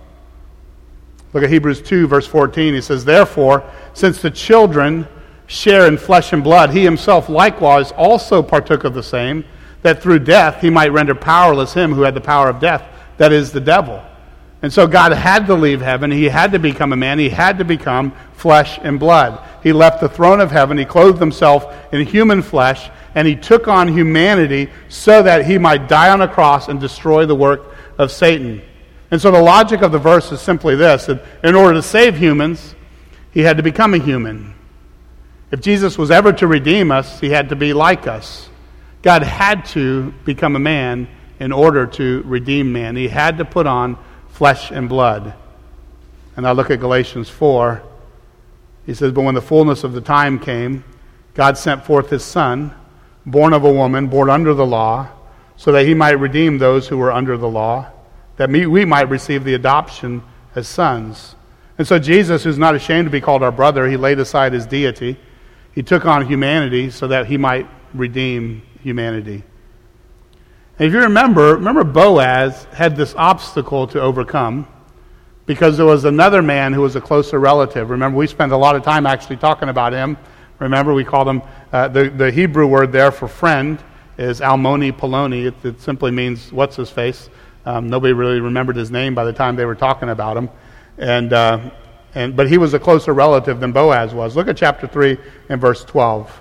A: Look at Hebrews two, verse fourteen. He says, therefore, since the children share in flesh and blood, he himself likewise also partook of the same, that through death he might render powerless him who had the power of death, that is, the devil. And so God had to leave heaven. He had to become a man. He had to become flesh and blood. He left the throne of heaven. He clothed himself in human flesh, and he took on humanity so that he might die on a cross and destroy the work of Satan. And so the logic of the verse is simply this: that in order to save humans, he had to become a human. If Jesus was ever to redeem us, he had to be like us. God had to become a man in order to redeem man. He had to put on flesh and blood. And I look at Galatians four. He says, "But when the fullness of the time came, God sent forth his Son, born of a woman, born under the law, so that he might redeem those who were under the law, that we might receive the adoption as sons." And so Jesus, who's not ashamed to be called our brother, he laid aside his deity. He took on humanity so that he might redeem humanity. And if you remember, remember Boaz had this obstacle to overcome because there was another man who was a closer relative. Remember, we spent a lot of time actually talking about him. Remember, we called him, uh, the, the Hebrew word there for friend is Almoni Poloni. It, it simply means what's-his-face. Um, nobody really remembered his name by the time they were talking about him. And uh, and but he was a closer relative than Boaz was. Look at chapter three and verse twelve.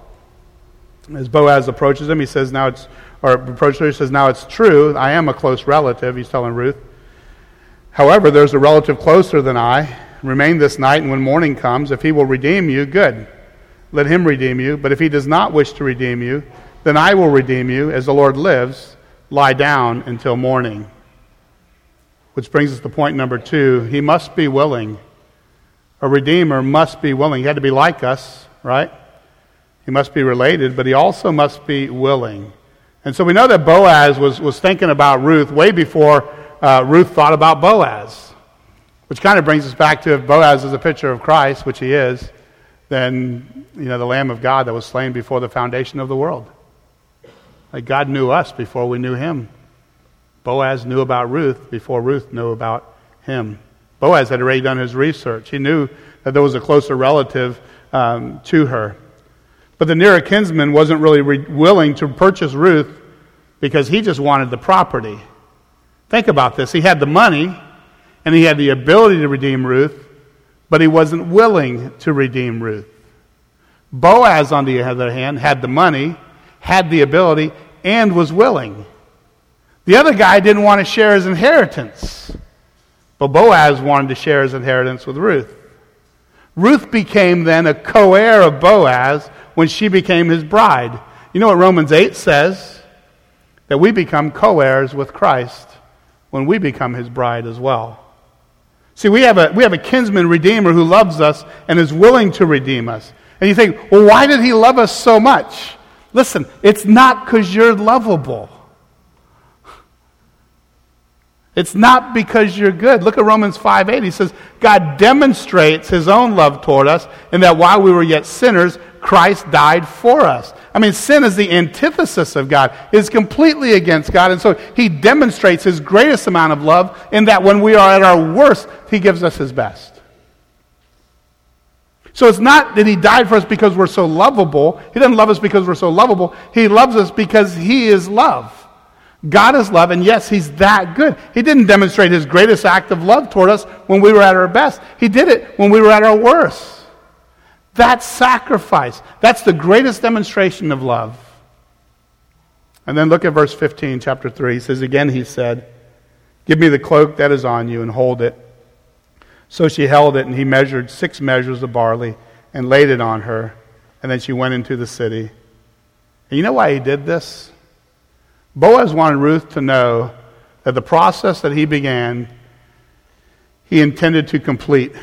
A: As Boaz approaches him, he says, now it's, or approaches her, he says, "Now it's true, I am a close relative," he's telling Ruth. "However, there's a relative closer than I. Remain this night, and when morning comes, if he will redeem you, good. Let him redeem you. But if he does not wish to redeem you, then I will redeem you. As the Lord lives, lie down until morning." Which brings us to point number two. He must be willing. A redeemer must be willing. He had to be like us, right? He must be related, but he also must be willing. And so we know that Boaz was, was thinking about Ruth way before uh, Ruth thought about Boaz. Which kind of brings us back to, if Boaz is a picture of Christ, which he is, then, you know, the Lamb of God that was slain before the foundation of the world. Like God knew us before we knew him. Boaz knew about Ruth before Ruth knew about him. Boaz had already done his research. He knew that there was a closer relative um, to her. But the nearer kinsman wasn't really re- willing to purchase Ruth because he just wanted the property. Think about this. He had the money and he had the ability to redeem Ruth, but he wasn't willing to redeem Ruth. Boaz, on the other hand, had the money, had the ability, and was willing. The other guy didn't want to share his inheritance, but Boaz wanted to share his inheritance with Ruth. Ruth became then a co-heir of Boaz when she became his bride. You know what Romans eight says? That we become co-heirs with Christ when we become his bride as well. See, we have a we have a kinsman redeemer who loves us and is willing to redeem us. And you think, well, why did he love us so much? Listen, it's not because you're lovable. It's not because you're good. Look at Romans five eight. He says, God demonstrates his own love toward us in that while we were yet sinners, Christ died for us. I mean, sin is the antithesis of God. It's completely against God. And so he demonstrates his greatest amount of love in that when we are at our worst, he gives us his best. So it's not that he died for us because we're so lovable. He doesn't love us because we're so lovable. He loves us because he is love. God is love, and yes, he's that good. He didn't demonstrate his greatest act of love toward us when we were at our best. He did it when we were at our worst. That's sacrifice. That's the greatest demonstration of love. And then look at verse fifteen, chapter three. He says, again he said, give me the cloak that is on you and hold it. So she held it, and he measured six measures of barley and laid it on her. And then she went into the city. And you know why he did this? Boaz wanted Ruth to know that the process that he began, he intended to complete.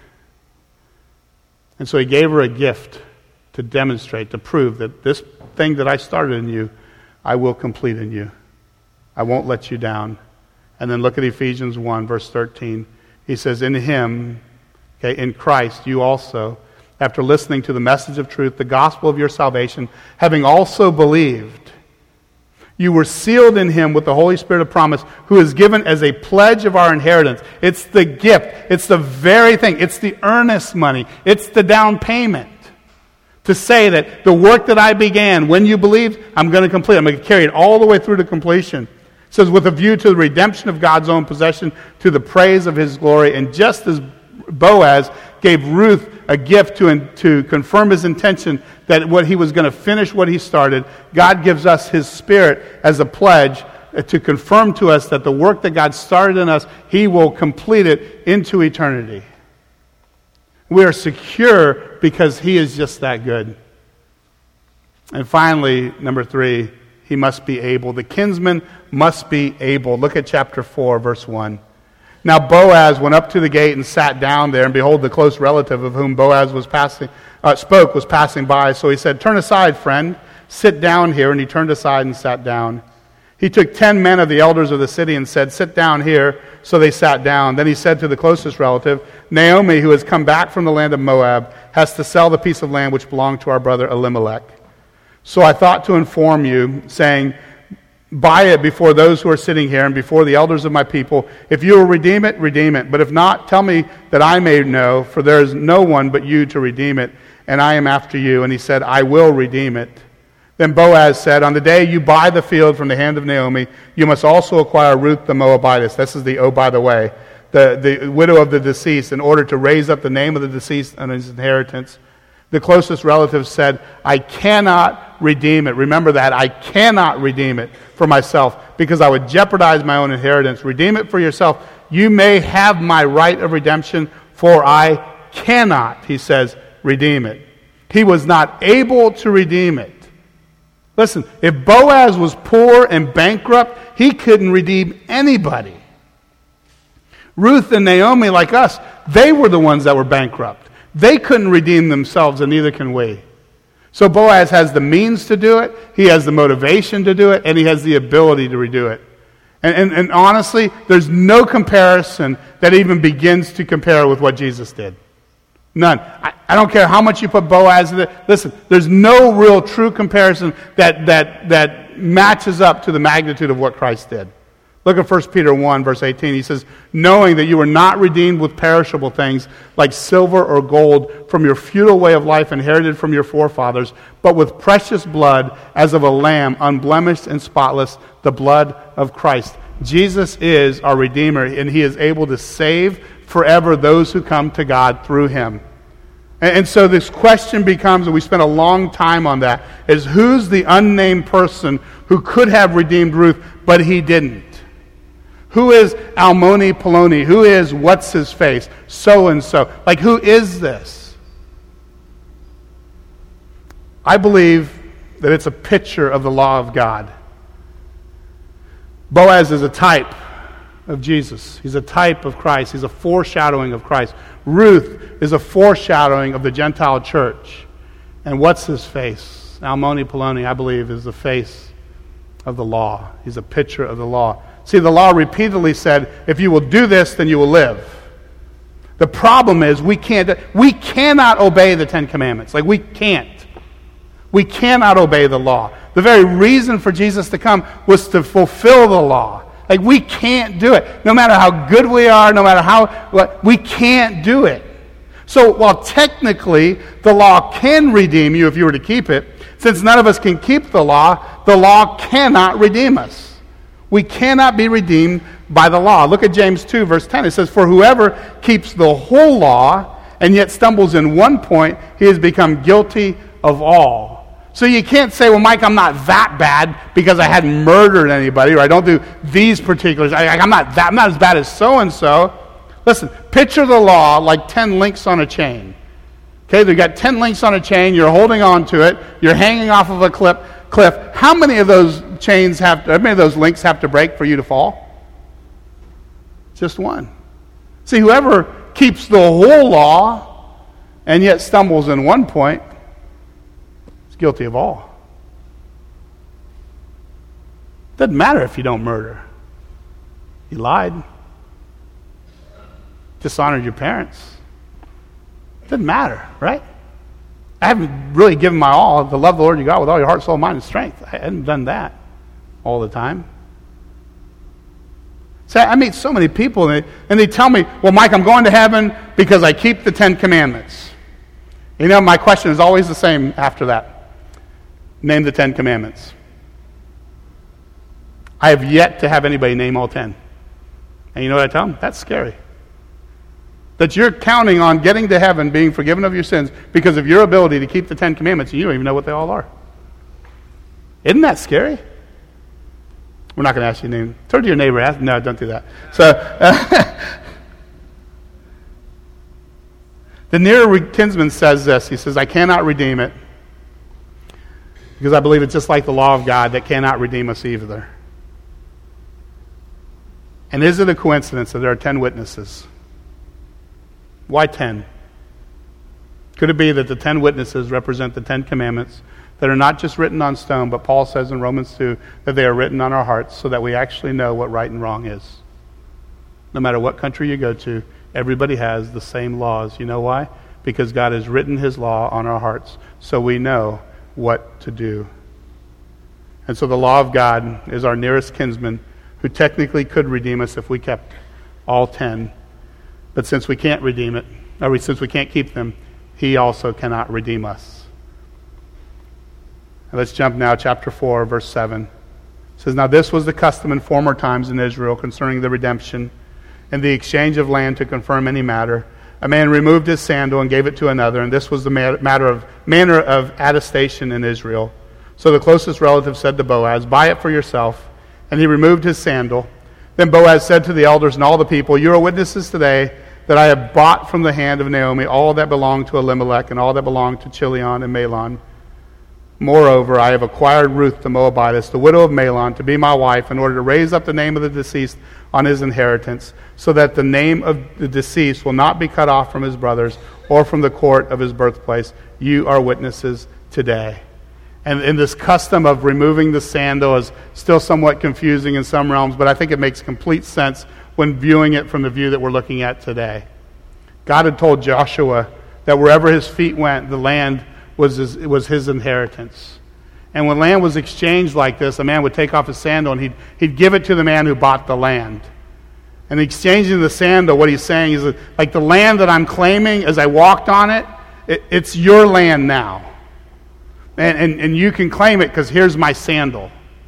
A: And so he gave her a gift to demonstrate, to prove that this thing that I started in you, I will complete in you. I won't let you down. And then look at Ephesians one, verse thirteen. He says, in him, okay, in Christ, you also, after listening to the message of truth, the gospel of your salvation, having also believed, you were sealed in him with the Holy Spirit of promise, who is given as a pledge of our inheritance. It's the gift. It's the very thing. It's the earnest money. It's the down payment. To say that the work that I began, when you believed, I'm going to complete. I'm going to carry it all the way through to completion. It says, with a view to the redemption of God's own possession, to the praise of his glory. And just as Boaz gave Ruth a gift to, to confirm his intention that what he was going to finish what he started, God gives us his Spirit as a pledge to confirm to us that the work that God started in us, he will complete it into eternity. We are secure because he is just that good. And finally, number three, he must be able. The kinsman must be able. Look at chapter four, verse one. Now Boaz went up to the gate and sat down there, and behold, the close relative of whom Boaz was passing, uh, spoke was passing by. So he said, "Turn aside, friend, sit down here." And he turned aside and sat down. He took ten men of the elders of the city and said, "Sit down here." So they sat down. Then he said to the closest relative, "Naomi, who has come back from the land of Moab, has to sell the piece of land which belonged to our brother Elimelech. So I thought to inform you, saying, buy it before those who are sitting here and before the elders of my people. If you will redeem it, redeem it. But if not, tell me that I may know, for there is no one but you to redeem it, and I am after you." And he said, "I will redeem it." Then Boaz said, "On the day you buy the field from the hand of Naomi, you must also acquire Ruth the Moabitess." This is the, oh, by the way, the, the widow of the deceased, in order to raise up the name of the deceased and his inheritance. The closest relative said, "I cannot redeem it." Remember that. I cannot redeem it for myself because I would jeopardize my own inheritance. Redeem it for yourself. You may have my right of redemption, for I cannot, he says, redeem it. He was not able to redeem it. Listen, if Boaz was poor and bankrupt, he couldn't redeem anybody. Ruth and Naomi, like us, they were the ones that were bankrupt. They couldn't redeem themselves, and neither can we. So Boaz has the means to do it, he has the motivation to do it, and he has the ability to redo it. And, and, and honestly, there's no comparison that even begins to compare with what Jesus did. None. I, I don't care how much you put Boaz in it. Listen, there's no real true comparison that, that, that matches up to the magnitude of what Christ did. Look at First Peter one, verse eighteen. He says, "Knowing that you were not redeemed with perishable things like silver or gold from your futile way of life inherited from your forefathers, but with precious blood as of a lamb, unblemished and spotless, the blood of Christ." Jesus is our Redeemer, and he is able to save forever those who come to God through him. And, and so this question becomes, and we spent a long time on that, is who's the unnamed person who could have redeemed Ruth, but he didn't? Who is Almoni Poloni? Who is what's his face? So-and-so. Like, who is this? I believe that it's a picture of the law of God. Boaz is a type of Jesus. He's a type of Christ. He's a foreshadowing of Christ. Ruth is a foreshadowing of the Gentile church. And what's his face? Almoni Poloni, I believe, is the face of the law. He's a picture of the law. See, the law repeatedly said, if you will do this, then you will live. The problem is we can't, we cannot obey the Ten Commandments. Like, we can't. We cannot obey the law. The very reason for Jesus to come was to fulfill the law. Like, we can't do it. No matter how good we are, no matter how, what, we can't do it. So while technically the law can redeem you if you were to keep it, since none of us can keep the law, the law cannot redeem us. We cannot be redeemed by the law. Look at James two, verse ten. It says, "For whoever keeps the whole law and yet stumbles in one point, he has become guilty of all." So you can't say, "Well, Mike, I'm not that bad because I hadn't murdered anybody, or I don't do these particulars. I, I'm not that. I'm not as bad as so-and-so." Listen, picture the law like ten links on a chain. Okay, they've got ten links on a chain. You're holding on to it. You're hanging off of a cliff. Cliff. How many of those chains have to, how many of those links have to break for you to fall? Just one. See, whoever keeps the whole law and yet stumbles in one point is guilty of all. Doesn't matter if you don't murder. You lied. Dishonored your parents. Doesn't matter, right? I haven't really given my all to love the Lord your God with all your heart, soul, mind, and strength. I haven't done that all the time. So I meet so many people, and they, and they tell me, "Well, Mike, I'm going to heaven because I keep the Ten Commandments." You know, my question is always the same after that. Name the Ten Commandments. I have yet to have anybody name all ten. And you know what I tell them? That's scary. That you're counting on getting to heaven, being forgiven of your sins, because of your ability to keep the Ten Commandments, and you don't even know what they all are. Isn't that scary? We're not going to ask you to name. Turn to your neighbor. Ask, no, don't do that. So, uh, the nearer kinsman says this. He says, I cannot redeem it, because I believe it's just like the law of God that cannot redeem us either. And is it a coincidence that there are ten witnesses? Why ten? Could it be that the ten witnesses represent the Ten Commandments that are not just written on stone, but Paul says in Romans two that they are written on our hearts so that we actually know what right and wrong is? No matter what country you go to, everybody has the same laws. You know why? Because God has written his law on our hearts so we know what to do. And so the law of God is our nearest kinsman who technically could redeem us if we kept all ten. But since we can't redeem it, or since we can't keep them, he also cannot redeem us. And let's jump now, chapter four, verse seven. It says, Now this was the custom in former times in Israel concerning the redemption and the exchange of land to confirm any matter. A man removed his sandal and gave it to another, and this was the matter of manner of attestation in Israel. So the closest relative said to Boaz, Buy it for yourself. And he removed his sandal. Then Boaz said to the elders and all the people, You are witnesses today that I have bought from the hand of Naomi all that belonged to Elimelech and all that belonged to Chilion and Mahlon. Moreover, I have acquired Ruth the Moabitess, the widow of Mahlon, to be my wife in order to raise up the name of the deceased on his inheritance, so that the name of the deceased will not be cut off from his brothers or from the court of his birthplace. You are witnesses today. And, and this custom of removing the sandal is still somewhat confusing in some realms, but I think it makes complete sense when viewing it from the view that we're looking at today. God had told Joshua that wherever his feet went, the land was his, was his inheritance. And when land was exchanged like this, a man would take off his sandal and he'd, he'd give it to the man who bought the land. And exchanging the sandal, what he's saying is that, like, the land that I'm claiming as I walked on it, it it's your land now. And, and, and you can claim it because here's my sandal.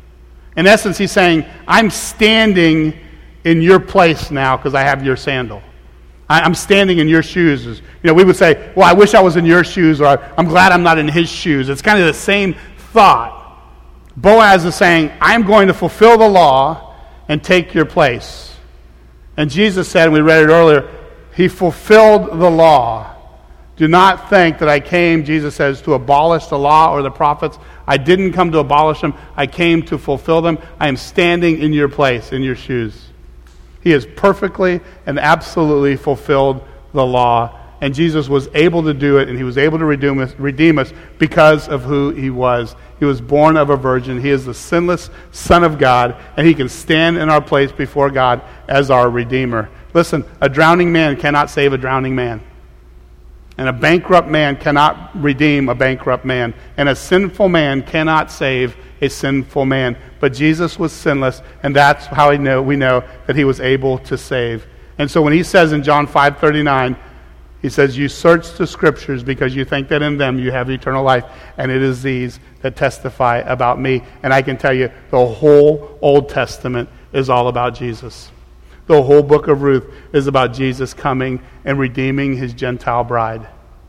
A: In essence, he's saying, I'm standing in your place now because I have your sandal. I, I'm standing in your shoes. You know, we would say, well, I wish I was in your shoes, or I'm glad I'm not in his shoes. It's kind of the same thought. Boaz is saying, I'm going to fulfill the law and take your place. And Jesus said, and we read it earlier, he fulfilled the law. Do not think that I came, Jesus says, to abolish the law or the prophets. I didn't come to abolish them. I came to fulfill them. I am standing in your place, in your shoes. He has perfectly and absolutely fulfilled the law. And Jesus was able to do it, and he was able to redeem us, redeem us because of who he was. He was born of a virgin. He is the sinless Son of God, and he can stand in our place before God as our Redeemer. Listen, a drowning man cannot save a drowning man. And a bankrupt man cannot redeem a bankrupt man. And a sinful man cannot save a sinful man. But Jesus was sinless, and that's how we know, we know that he was able to save. And so when he says in John five thirty-nine, he says, You search the Scriptures because you think that in them you have eternal life, and it is these that testify about me. And I can tell you, the whole Old Testament is all about Jesus. The whole book of Ruth is about Jesus coming and redeeming his Gentile bride.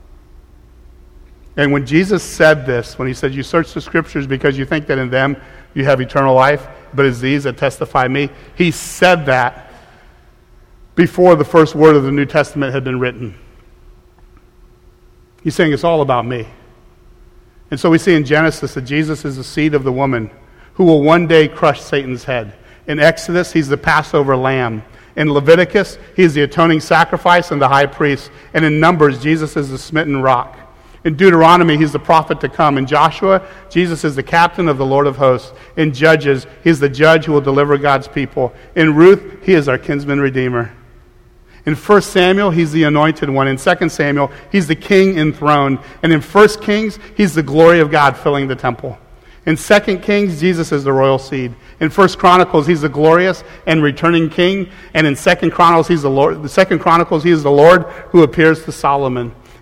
A: And when Jesus said this, when he said, You search the Scriptures because you think that in them you have eternal life, but it's these that testify me, he said that before the first word of the New Testament had been written. He's saying it's all about me. And so we see in Genesis that Jesus is the seed of the woman who will one day crush Satan's head. In Exodus, he's the Passover lamb. In Leviticus, he's the atoning sacrifice and the high priest. And in Numbers, Jesus is the smitten rock. In Deuteronomy, he's the prophet to come. In Joshua, Jesus is the captain of the Lord of hosts. In Judges, he's the judge who will deliver God's people. In Ruth, he is our kinsman redeemer. In First Samuel, he's the anointed one. In Second Samuel, he's the king enthroned. And in First Kings, he's the glory of God filling the temple. In Second Kings, Jesus is the royal seed. In First Chronicles, he's the glorious and returning king. And in Second Chronicles, he's the Lord. The Second Chronicles, he is the Lord who appears to Solomon.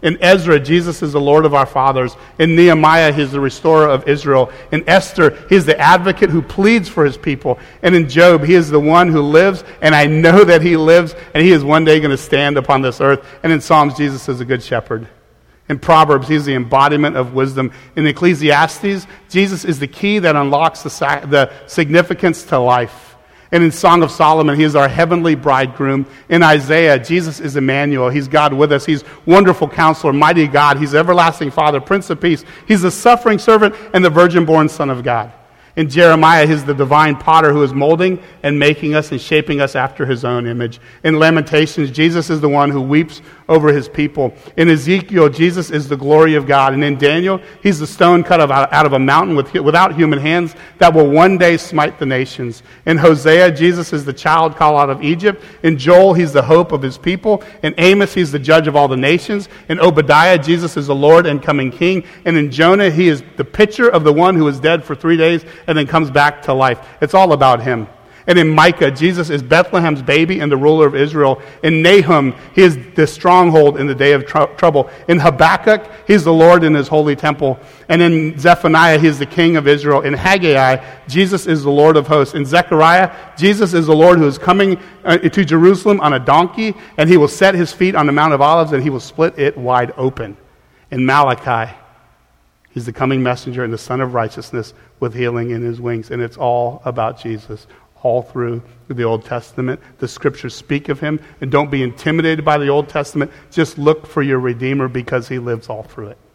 A: In Ezra, Jesus is the Lord of our fathers. In Nehemiah, He is the restorer of Israel. In Esther, He is the advocate who pleads for His people. And in Job, He is the one who lives, and I know that He lives, and He is one day going to stand upon this earth. And in Psalms, Jesus is a good shepherd. In Proverbs, He's the embodiment of wisdom. In Ecclesiastes, Jesus is the key that unlocks the, sa- the significance to life. And in Song of Solomon, He is our heavenly bridegroom. In Isaiah, Jesus is Emmanuel. He's God with us. He's wonderful counselor, mighty God. He's everlasting Father, Prince of Peace. He's the suffering servant and the virgin-born Son of God. In Jeremiah, He's the divine potter who is molding and making us and shaping us after His own image. In Lamentations, Jesus is the one who weeps over His people. In Ezekiel, Jesus is the glory of God. And in Daniel, He's the stone cut out of a mountain with, without human hands that will one day smite the nations. In Hosea, Jesus is the child called out of Egypt. In Joel, He's the hope of His people. In Amos, He's the judge of all the nations. In Obadiah, Jesus is the Lord and coming King. And in Jonah, He is the picture of the one who was dead for three days and then comes back to life. It's all about Him. And in Micah, Jesus is Bethlehem's baby and the ruler of Israel. In Nahum, He is the stronghold in the day of tr- trouble. In Habakkuk, He's the Lord in His holy temple. And in Zephaniah, He is the King of Israel. In Haggai, Jesus is the Lord of hosts. In Zechariah, Jesus is the Lord who is coming uh, to Jerusalem on a donkey, and He will set His feet on the Mount of Olives, and He will split it wide open. In Malachi, He's the coming messenger and the Son of righteousness with healing in His wings. And it's all about Jesus. All through the Old Testament, the Scriptures speak of Him. And don't be intimidated by the Old Testament. Just look for your Redeemer because He lives all through it.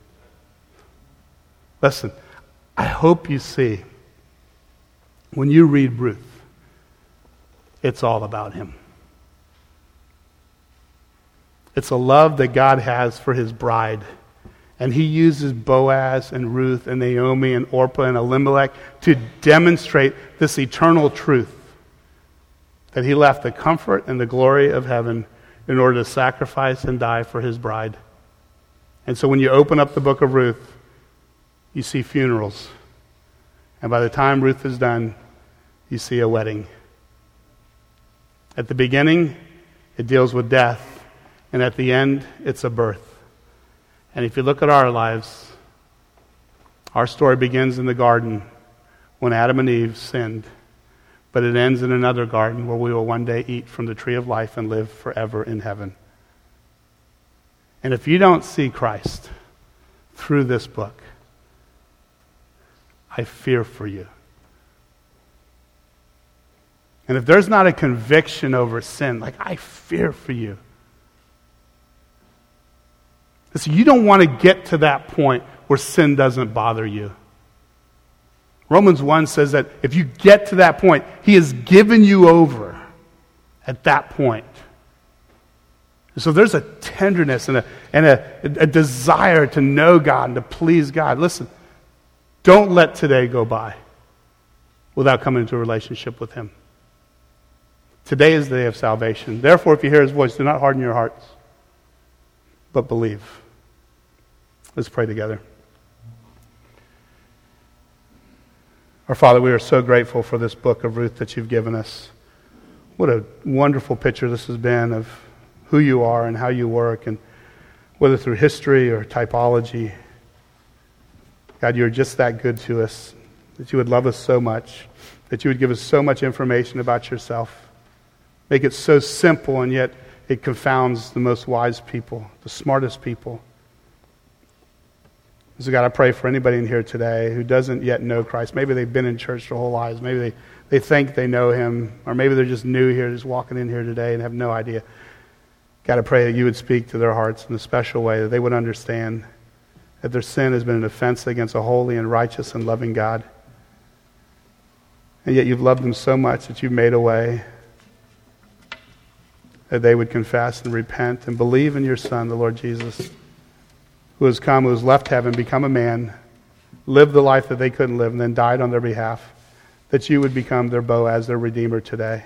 A: Listen, I hope you see, when you read Ruth, it's all about Him. It's a love that God has for His bride. And He uses Boaz and Ruth and Naomi and Orpah and Elimelech to demonstrate this eternal truth that He left the comfort and the glory of heaven in order to sacrifice and die for His bride. And so when you open up the book of Ruth, you see funerals. And by the time Ruth is done, you see a wedding. At the beginning, it deals with death. And at the end, it's a birth. And if you look at our lives, our story begins in the garden when Adam and Eve sinned. But it ends in another garden where we will one day eat from the tree of life and live forever in heaven. And if you don't see Christ through this book, I fear for you. And if there's not a conviction over sin, like I fear for you. So you don't want to get to that point where sin doesn't bother you. Romans one says that if you get to that point, He has given you over at that point. And so there's a tenderness and, a, and a, a desire to know God and to please God. Listen, don't let today go by without coming into a relationship with Him. Today is the day of salvation. Therefore, if you hear His voice, do not harden your hearts, but believe. Let's pray together. Our Father, we are so grateful for this book of Ruth that You've given us. What a wonderful picture this has been of who You are and how You work, and whether through history or typology. God, You're just that good to us, that You would love us so much, that You would give us so much information about Yourself. Make it so simple, and yet it confounds the most wise people, the smartest people. So God, I pray for anybody in here today who doesn't yet know Christ. Maybe they've been in church their whole lives. Maybe they, they think they know Him. Or maybe they're just new here, just walking in here today and have no idea. God, I pray that You would speak to their hearts in a special way, that they would understand that their sin has been an offense against a holy and righteous and loving God. And yet You've loved them so much that You've made a way that they would confess and repent and believe in Your Son, the Lord Jesus, who has come, who has left heaven, become a man, lived the life that they couldn't live, and then died on their behalf, that You would become their Boaz, their Redeemer today.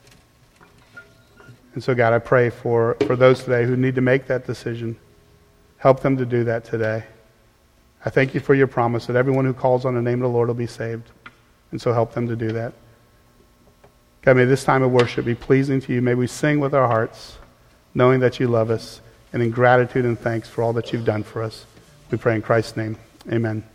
A: And so, God, I pray for, for those today who need to make that decision. Help them to do that today. I thank You for Your promise that everyone who calls on the name of the Lord will be saved. And so help them to do that. God, may this time of worship be pleasing to You. May we sing with our hearts, knowing that You love us. and in gratitude and thanks for all that you've done for us. We pray in Christ's name. Amen.